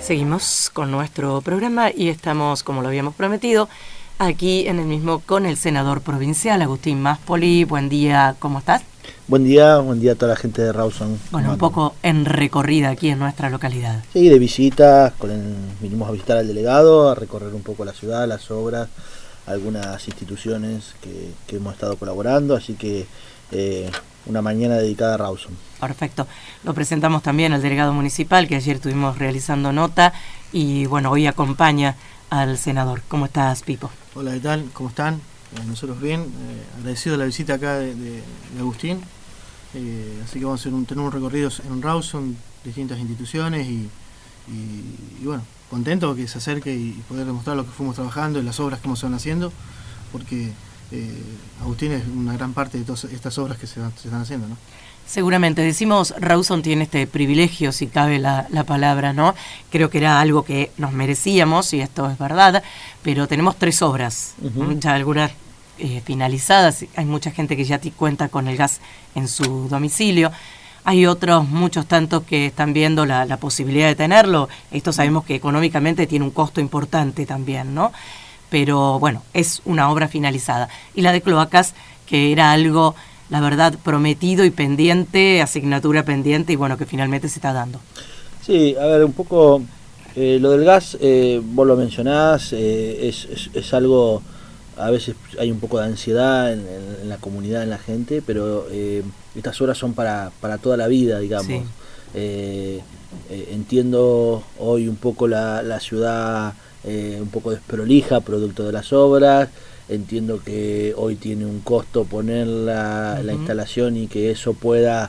Seguimos con nuestro programa y estamos, como lo habíamos prometido, aquí en el mismo con el senador provincial, Agustín Máspoli. Buen día, ¿cómo estás? Buen día a toda la gente de Rawson. Bueno, un poco en recorrida aquí en nuestra localidad. Sí, de visitas, vinimos a visitar al delegado, a recorrer un poco la ciudad, las obras, algunas instituciones que hemos estado colaborando, así que una mañana dedicada a Rawson. Perfecto. Lo presentamos también al delegado municipal, que ayer estuvimos realizando nota, y bueno, hoy acompaña al senador. ¿Cómo estás, Pipo? Hola, ¿qué tal? ¿Cómo están? Nosotros bien, agradecido la visita acá de Agustín, así que vamos a tener un recorrido en Rawson, distintas instituciones y bueno, contento que se acerque y poder demostrar lo que fuimos trabajando y las obras que se van haciendo, porque Agustín es una gran parte de todas estas obras que se están haciendo, ¿no? Seguramente, decimos, Rawson tiene este privilegio, si cabe la palabra, ¿no? Creo que era algo que nos merecíamos, y esto es verdad, pero tenemos 3 obras, ya algunas finalizadas. Hay mucha gente que ya cuenta con el gas en su domicilio. Hay otros, muchos tantos, que están viendo la posibilidad de tenerlo. Esto sabemos que económicamente tiene un costo importante también, ¿no? Pero bueno, es una obra finalizada. Y la de cloacas, que era algo, la verdad, prometido y pendiente, asignatura pendiente, y bueno, que finalmente se está dando. Sí, a ver, un poco lo del gas, vos lo mencionás, es algo, a veces hay un poco de ansiedad en la comunidad, en la gente, pero estas obras son para toda la vida, digamos. Sí. Entiendo hoy un poco la ciudad un poco desprolija, producto de las obras. Entiendo que hoy tiene un costo poner la instalación y que eso pueda,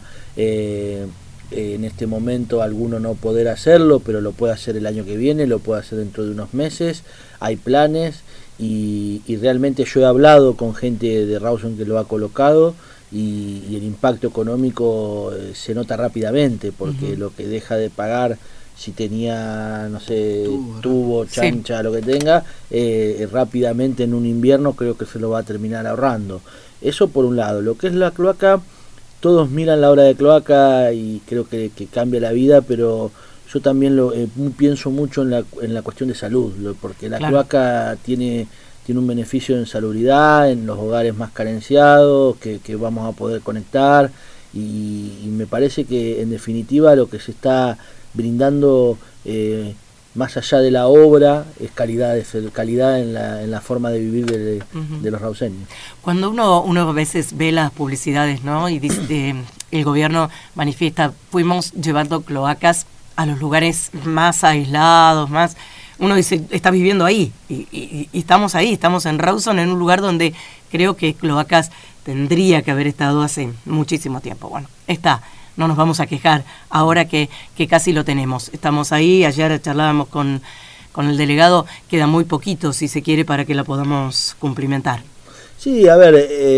en este momento, alguno no poder hacerlo, pero lo puede hacer el año que viene, lo puede hacer dentro de unos meses. Hay planes y realmente yo he hablado con gente de Rawson que lo ha colocado y el impacto económico se nota rápidamente, porque lo que deja de pagar, si tenía, no sé, tubo, chancha, sí, lo que tenga, rápidamente en un invierno creo que se lo va a terminar ahorrando. Eso por un lado. Lo que es la cloaca, todos miran la obra de cloaca y creo que cambia la vida, pero yo también pienso mucho en la cuestión de salud, porque la cloaca tiene un beneficio en salubridad, en los hogares más carenciados, que vamos a poder conectar, y me parece que en definitiva lo que se está brindando, más allá de la obra, es calidad en la forma de vivir de los rauseños. Cuando uno a veces ve las publicidades, ¿no? Y dice, el gobierno manifiesta, fuimos llevando cloacas a los lugares más aislados, más... Uno dice, está viviendo ahí, y estamos ahí, estamos en Rawson, en un lugar donde creo que cloacas tendría que haber estado hace muchísimo tiempo. Bueno, está. No nos vamos a quejar ahora que casi lo tenemos. Estamos ahí, ayer charlábamos con el delegado, queda muy poquito, si se quiere, para que la podamos cumplimentar. Sí, a ver,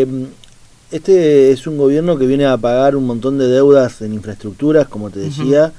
este es un gobierno que viene a pagar un montón de deudas en infraestructuras, como te decía.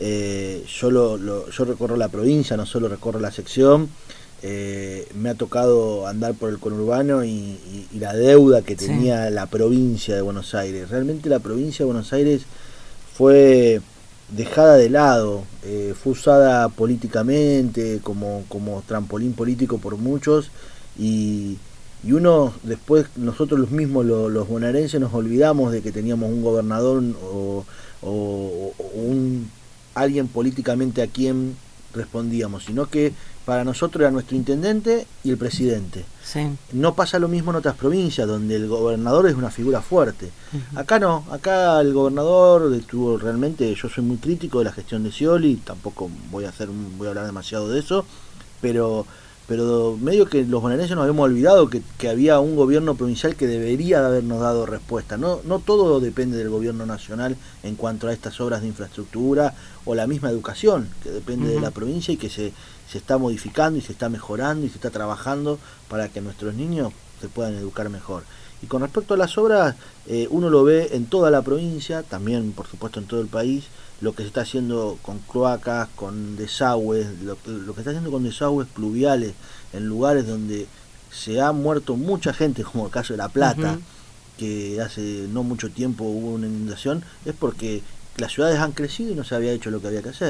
Yo recorro la provincia, no solo recorro la sección. Me ha tocado andar por el conurbano y la deuda que tenía la provincia de Buenos Aires. Realmente la provincia de Buenos Aires fue dejada de lado, fue usada políticamente como trampolín político por muchos, y uno después, nosotros los mismos, los bonaerenses, nos olvidamos de que teníamos un gobernador o alguien políticamente a quien respondíamos, sino que para nosotros era nuestro intendente y el presidente. Sí. No pasa lo mismo en otras provincias, donde el gobernador es una figura fuerte. Acá no, acá el gobernador estuvo realmente, yo soy muy crítico de la gestión de Scioli, tampoco voy a hablar demasiado de eso, pero medio que los bonaerenses nos habíamos olvidado que había un gobierno provincial que debería habernos dado respuesta. No todo depende del gobierno nacional en cuanto a estas obras de infraestructura o la misma educación, que depende de la provincia y que se está modificando y se está mejorando y se está trabajando para que nuestros niños se puedan educar mejor. Y con respecto a las obras, uno lo ve en toda la provincia, también por supuesto en todo el país, lo que se está haciendo con cloacas, con desagües, lo que se está haciendo con desagües pluviales en lugares donde se ha muerto mucha gente, como el caso de La Plata, que hace no mucho tiempo hubo una inundación, es porque las ciudades han crecido y no se había hecho lo que había que hacer.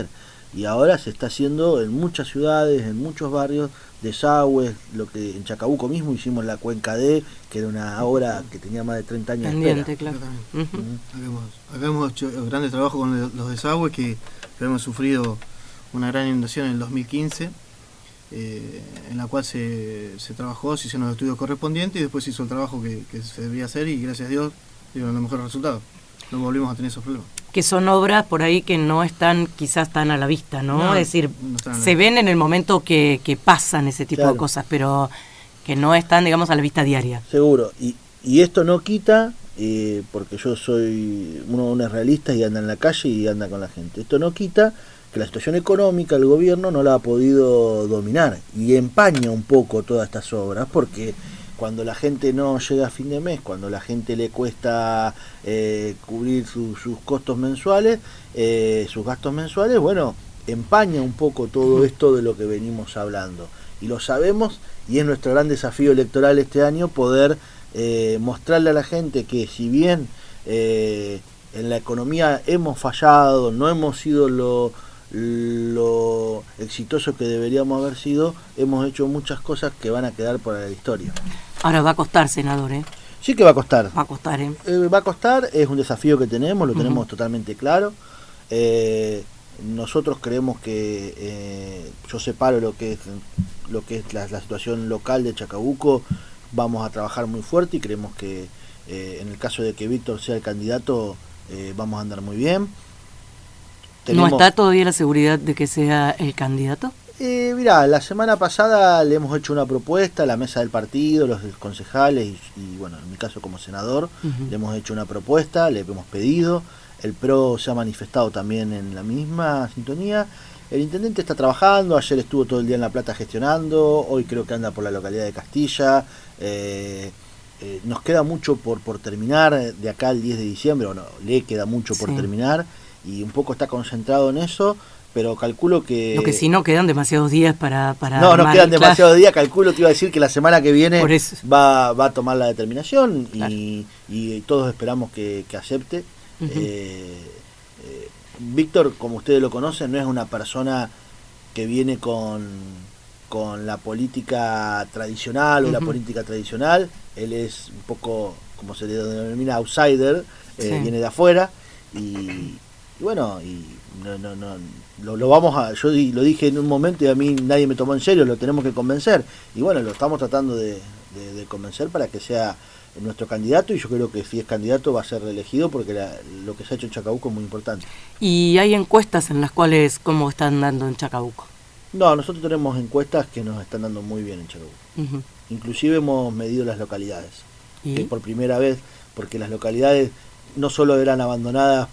y ahora se está haciendo en muchas ciudades, en muchos barrios, desagües, lo que en Chacabuco mismo hicimos la Cuenca D, que era una obra que tenía más de 30 años pendiente, de espera. claro. Acá hemos hecho grandes trabajos con los desagües que hemos sufrido una gran inundación en el 2015, en la cual se trabajó, se hicieron los estudios correspondientes y después se hizo el trabajo que se debía hacer y gracias a Dios dieron los mejores resultados. No volvimos a tener esos problemas. Que son obras por ahí que no están quizás tan a la vista, ¿no? Es decir, no se ven en el momento que pasan ese tipo de cosas, pero que no están, digamos, a la vista diaria. Seguro, y esto no quita, porque yo soy uno es realista y anda en la calle y anda con la gente, esto no quita que la situación económica del gobierno no la ha podido dominar y empaña un poco todas estas obras, porque cuando la gente no llega a fin de mes, cuando la gente le cuesta cubrir sus costos mensuales, sus gastos mensuales, bueno, empaña un poco todo esto de lo que venimos hablando. Y lo sabemos, y es nuestro gran desafío electoral este año, poder mostrarle a la gente que si bien en la economía hemos fallado, no hemos sido lo exitoso que deberíamos haber sido, hemos hecho muchas cosas que van a quedar para la historia. Ahora va a costar, senador, ¿eh? Sí que va a costar. Va a costar, ¿eh? Va a costar, es un desafío que tenemos, lo tenemos totalmente claro. Nosotros creemos que yo separo lo que es la situación local de Chacabuco, vamos a trabajar muy fuerte y creemos que en el caso de que Víctor sea el candidato, vamos a andar muy bien. ¿No está todavía la seguridad de que sea el candidato? Mirá, la semana pasada le hemos hecho una propuesta a la mesa del partido, los concejales y bueno, en mi caso como senador, le hemos hecho una propuesta, le hemos pedido, el PRO se ha manifestado también en la misma sintonía, el intendente está trabajando, ayer estuvo todo el día en La Plata gestionando, hoy creo que anda por la localidad de Castilla, nos queda mucho por terminar de acá al 10 de diciembre, bueno, le queda mucho por terminar y un poco está concentrado en eso, pero calculo que... Lo que si no quedan demasiados días para no quedan demasiados días, calculo, te iba a decir que la semana que viene va a tomar la determinación y todos esperamos que acepte. Víctor, como ustedes lo conocen, no es una persona que viene con la política tradicional o la política tradicional, él es un poco, como se le denomina, outsider, viene de afuera y bueno, y lo vamos a, yo lo dije en un momento y a mí nadie me tomó en serio, lo tenemos que convencer y bueno, lo estamos tratando de convencer para que sea nuestro candidato y yo creo que si es candidato va a ser reelegido porque lo que se ha hecho en Chacabuco es muy importante. ¿Y hay encuestas en las cuales cómo están dando en Chacabuco? No, nosotros tenemos encuestas que nos están dando muy bien en Chacabuco. Inclusive hemos medido las localidades, que por primera vez, porque las localidades no solo eran abandonadas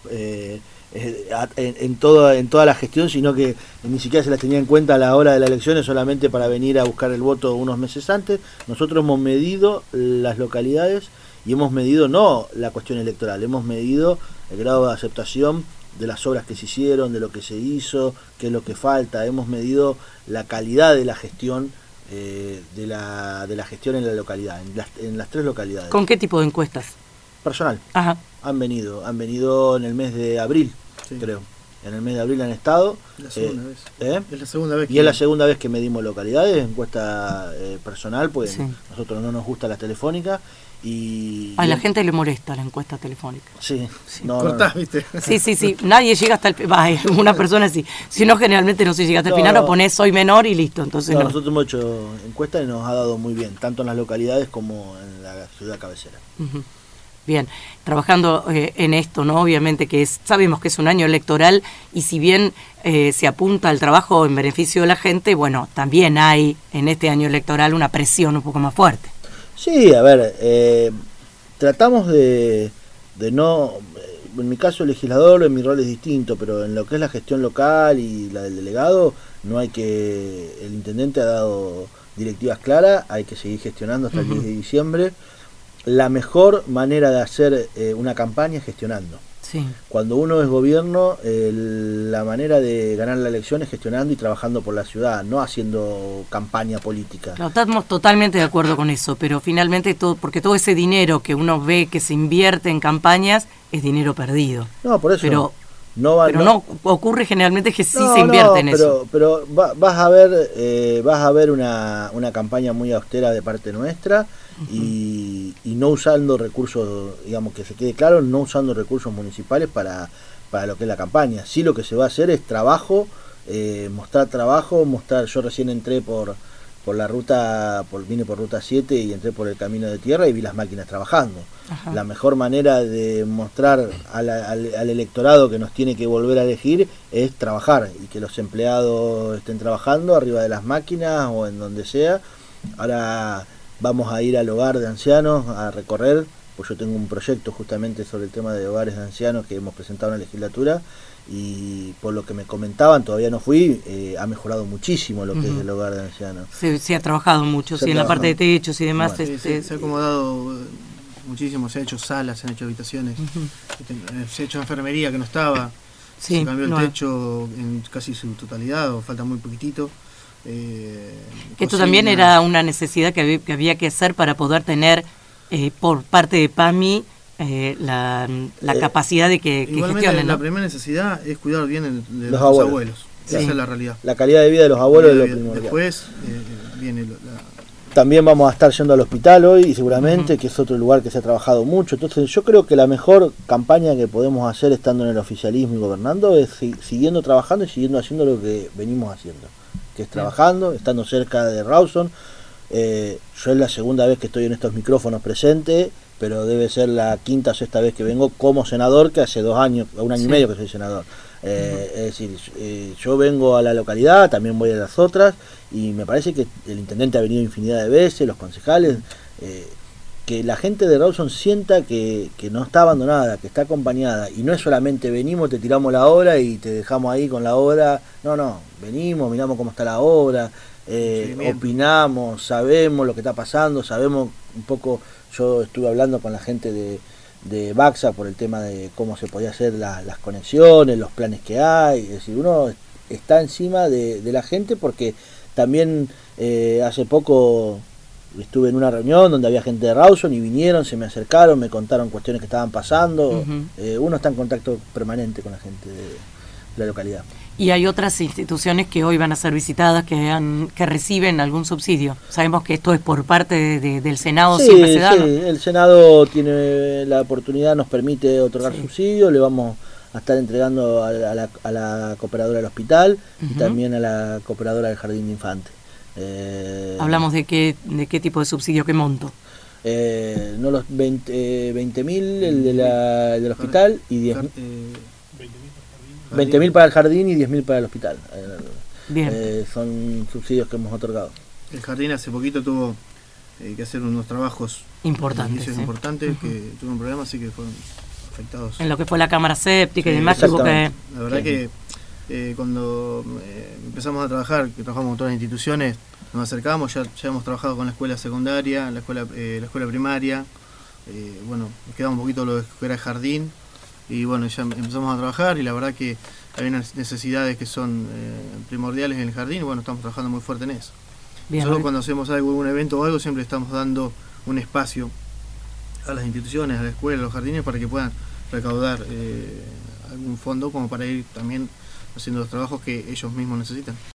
en toda la gestión, sino que ni siquiera se las tenía en cuenta a la hora de las elecciones solamente para venir a buscar el voto unos meses antes. Nosotros hemos medido las localidades y hemos medido no la cuestión electoral, hemos medido el grado de aceptación de las obras que se hicieron, de lo que se hizo, qué es lo que falta, hemos medido la calidad de la gestión de la gestión en la localidad, en las 3 localidades. ¿Con qué tipo de encuestas? Personal. Ajá. Han venido en el mes de abril, creo. En el mes de abril han estado. La segunda vez. Es la segunda vez. Y es la segunda vez que medimos localidades, encuesta personal, pues nosotros no nos gusta las telefónicas. A la gente le molesta la encuesta telefónica. Sí. Cortás, ¿viste? Sí. Nadie llega hasta el final. Una persona sí. Si no, generalmente no se llega hasta el final, o ponés soy menor y listo. Entonces nosotros hemos hecho encuestas y nos ha dado muy bien, tanto en las localidades como en la ciudad cabecera. Bien, trabajando en esto, ¿no? Obviamente que sabemos que es un año electoral y si bien se apunta al trabajo en beneficio de la gente, bueno, también hay en este año electoral una presión un poco más fuerte. Sí, a ver, tratamos de no, en mi caso legislador, en mi rol es distinto, pero en lo que es la gestión local y la del delegado, no hay que, el intendente ha dado directivas claras, hay que seguir gestionando hasta el 10 de diciembre. La mejor manera de hacer una campaña es gestionando. Sí. Cuando uno es gobierno, la manera de ganar la elección es gestionando y trabajando por la ciudad, no haciendo campaña política. No, estamos totalmente de acuerdo con eso, pero finalmente porque todo ese dinero que uno ve que se invierte en campañas es dinero perdido. No, por eso. Pero Pero no ocurre generalmente que sí se invierte en eso. Pero vas a ver una campaña muy austera de parte nuestra y no usando recursos, digamos, que se quede claro, no usando recursos municipales para lo que es la campaña. Sí, lo que se va a hacer es trabajo, mostrar, yo recién entré por la ruta, vine por ruta 7 y entré por el camino de tierra y vi las máquinas trabajando. Ajá. La mejor manera de mostrar al electorado que nos tiene que volver a elegir es trabajar y que los empleados estén trabajando arriba de las máquinas o en donde sea. Ahora vamos a ir al hogar de ancianos a recorrer, pues yo tengo un proyecto justamente sobre el tema de hogares de ancianos que hemos presentado en la legislatura, y por lo que me comentaban, todavía no fui, ha mejorado muchísimo lo que es el hogar de ancianos. Se ha trabajado mucho, sí, en la parte de techos y demás. Bueno, se ha acomodado muchísimo, se han hecho salas, se han hecho habitaciones, se ha hecho enfermería que no estaba, se cambió el techo en casi su totalidad, o falta muy poquitito. Esto también era una necesidad que había que hacer para poder tener por parte de PAMI la capacidad de que gestionen, ¿no? La primera necesidad es cuidar bien de los abuelos. Sí. Esa es la realidad. La calidad de vida de los abuelos es lo primordial. Después viene También vamos a estar yendo al hospital hoy, seguramente, que es otro lugar que se ha trabajado mucho. Entonces yo creo que la mejor campaña que podemos hacer estando en el oficialismo y gobernando es siguiendo trabajando y siguiendo haciendo lo que venimos haciendo, que es trabajando, estando cerca de Rawson. Yo es la segunda vez que estoy en estos micrófonos presente, pero debe ser la quinta o sexta vez que vengo como senador, que hace 2 años, un año y medio que soy senador. Es decir, yo vengo a la localidad, también voy a las otras, y me parece que el intendente ha venido infinidad de veces, los concejales, que la gente de Rawson sienta que no está abandonada, que está acompañada, y no es solamente venimos, te tiramos la obra y te dejamos ahí con la obra. No, venimos, miramos cómo está la obra, opinamos, sabemos lo que está pasando, sabemos un poco. Yo estuve hablando con la gente de Baxa por el tema de cómo se podía hacer las conexiones, los planes que hay. Es decir, uno está encima de la gente, porque también hace poco estuve en una reunión donde había gente de Rawson y vinieron, se me acercaron, me contaron cuestiones que estaban pasando. Uno está en contacto permanente con la gente de la localidad. Y hay otras instituciones que hoy van a ser visitadas que reciben algún subsidio. Sabemos que esto es por parte del Senado, sí, siempre se da, ¿no? Sí, el Senado tiene la oportunidad, nos permite otorgar subsidios, le vamos a estar entregando a la cooperadora del hospital y también a la cooperadora del Jardín de Infante. Hablamos de qué tipo de subsidio, qué monto. No, los 20.000 el del hospital y 10.000. 20.000 para el jardín y 10.000 para el hospital. Bien. Son subsidios que hemos otorgado. El jardín hace poquito tuvo que hacer unos trabajos importantes, que tuvo un problema, así que fueron afectados. En lo que fue la cámara séptica y demás. La verdad que cuando empezamos a trabajar, que trabajamos con todas las instituciones, nos acercamos, ya hemos trabajado con la escuela secundaria, la escuela primaria, nos quedaba un poquito lo que era el jardín. Y bueno, ya empezamos a trabajar y la verdad que hay unas necesidades que son primordiales en el jardín y bueno, estamos trabajando muy fuerte en eso. Nosotros cuando hacemos algún evento o algo siempre estamos dando un espacio a las instituciones, a la escuela, a los jardines para que puedan recaudar algún fondo como para ir también haciendo los trabajos que ellos mismos necesitan.